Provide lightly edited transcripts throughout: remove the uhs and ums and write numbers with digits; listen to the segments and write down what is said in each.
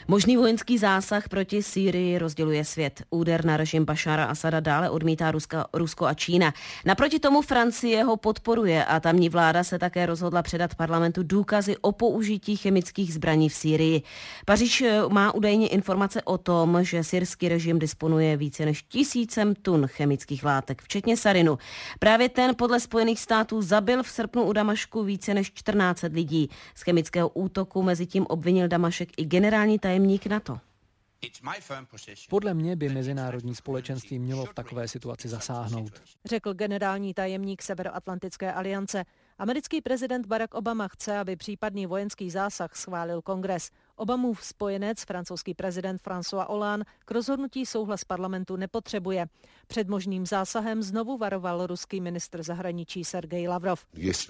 Možný vojenský zásah proti Sýrii rozděluje svět. Úder na režim Bašára Asada dále odmítá Rusko a Čína. Naproti tomu Francie ho podporuje a tamní vláda se také rozhodla předat parlamentu důkazy o použití chemických zbraní v Sýrii. Paříž má údajně informace o tom, že syrský režim disponuje více než 1000 tun chemických látek, včetně sarinu. Právě ten podle Spojených států zabil v srpnu u Damašku více než 1400 lidí. Z chemického útoku mezitím obvinil Damašek i generální tajemník NATO. Podle mě by mezinárodní společenství mělo v takové situaci zasáhnout, řekl generální tajemník Severoatlantické aliance. Americký prezident Barack Obama chce, aby případný vojenský zásah schválil Kongres. Obamův spojenec, francouzský prezident François Hollande, k rozhodnutí souhlas parlamentu nepotřebuje. Před možným zásahem znovu varoval ruský ministr zahraničí Sergej Lavrov.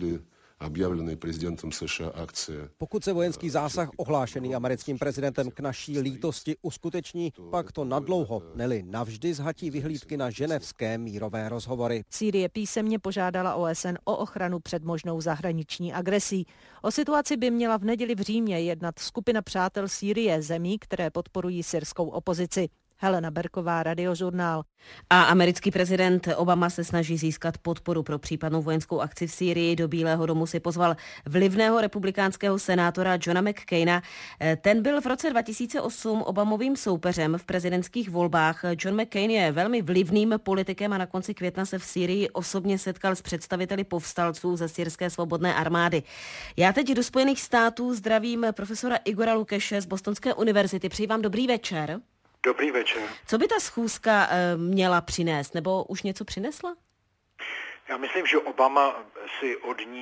Pokud se vojenský zásah ohlášený americkým prezidentem k naší lítosti uskuteční, pak to nadlouho, neli navždy zhatí vyhlídky na ženevské mírové rozhovory. Sýrie písemně požádala OSN o ochranu před možnou zahraniční agresí. O situaci by měla v neděli v Římě jednat skupina přátel Sýrie, zemí, které podporují syrskou opozici. Helena Berková, Radiožurnál. A americký prezident Obama se snaží získat podporu pro případnou vojenskou akci v Sýrii. Do Bílého domu si pozval vlivného republikánského senátora Johna McCaina. Ten byl v roce 2008 Obamovým soupeřem v prezidentských volbách. John McCain je velmi vlivným politikem a na konci května se v Sýrii osobně setkal s představiteli povstalců ze syrské svobodné armády. Já teď do Spojených států zdravím profesora Igora Lukeše z Bostonské univerzity. Přeji vám dobrý večer. Dobrý večer. Co by ta schůzka měla přinést, nebo už něco přinesla? Já myslím, že Obama si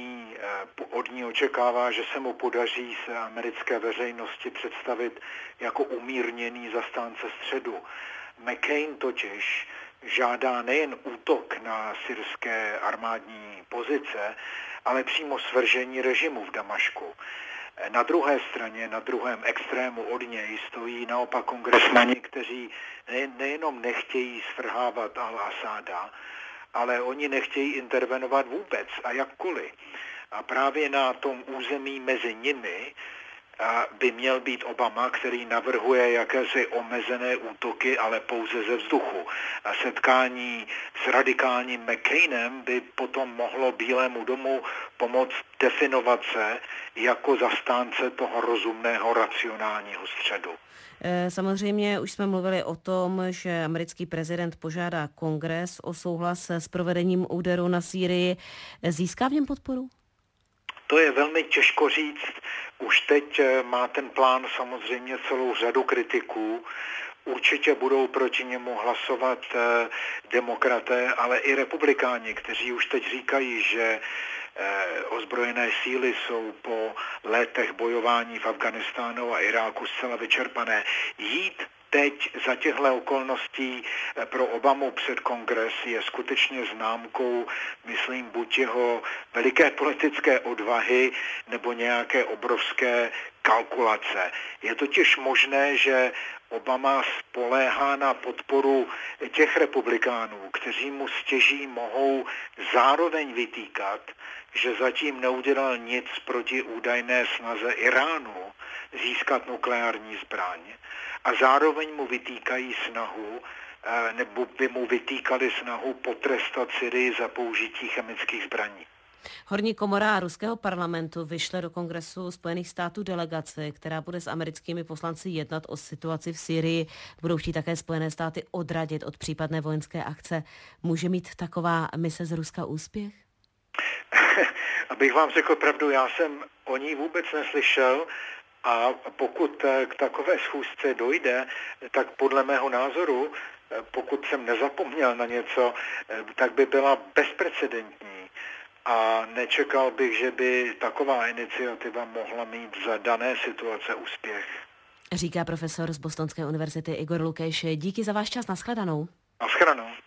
od ní očekává, že se mu podaří se americké veřejnosti představit jako umírněný zastánce středu. McCain totiž žádá nejen útok na syrské armádní pozice, ale přímo svržení režimu v Damašku. Na druhé straně, na druhém extrému od něj stojí naopak kongresmani, kteří nejenom nechtějí svrhávat al-Asáda, ale oni nechtějí intervenovat vůbec a jakkoliv. A právě na tom území mezi nimi by měl být Obama, který navrhuje jakési omezené útoky, ale pouze ze vzduchu. A setkání s radikálním McCainem by potom mohlo Bílému domu pomoct definovat se jako zastánce toho rozumného, racionálního středu. Samozřejmě už jsme mluvili o tom, že americký prezident požádá Kongres o souhlas s provedením úderu na Sýrii. Získá v něm podporu? To je velmi těžko říct. Už teď má ten plán samozřejmě celou řadu kritiků. Určitě budou proti němu hlasovat demokraté, ale i republikáni, kteří už teď říkají, že ozbrojené síly jsou po letech bojování v Afghánistánu a Iráku zcela vyčerpané. Jít teď za těchto okolností pro Obamu před kongres je skutečně známkou, myslím, buď jeho veliké politické odvahy nebo nějaké obrovské kalkulace. Je totiž možné, že Obama spoléhá na podporu těch republikánů, kteří mu stěží mohou zároveň vytýkat, že zatím neudělal nic proti údajné snaze Iránu získat nukleární zbraň a zároveň mu vytýkají snahu, nebo by mu vytýkali snahu potrestat Syrii za použití chemických zbraní. Horní komora ruského parlamentu vyšle do Kongresu Spojených států delegaci, která bude s americkými poslanci jednat o situaci v Sýrii. Budou chtít také Spojené státy odradit od případné vojenské akce. Může mít taková mise z Ruska úspěch? Abych vám řekl pravdu, já jsem o ní vůbec neslyšel a pokud k takové schůzce dojde, tak podle mého názoru, pokud jsem nezapomněl na něco, tak by byla bezprecedentní. A nečekal bych, že by taková iniciativa mohla mít za dané situace úspěch. Říká profesor z Bostonské univerzity Igor Lukeš. Díky za váš čas, nashledanou. Nashledanou.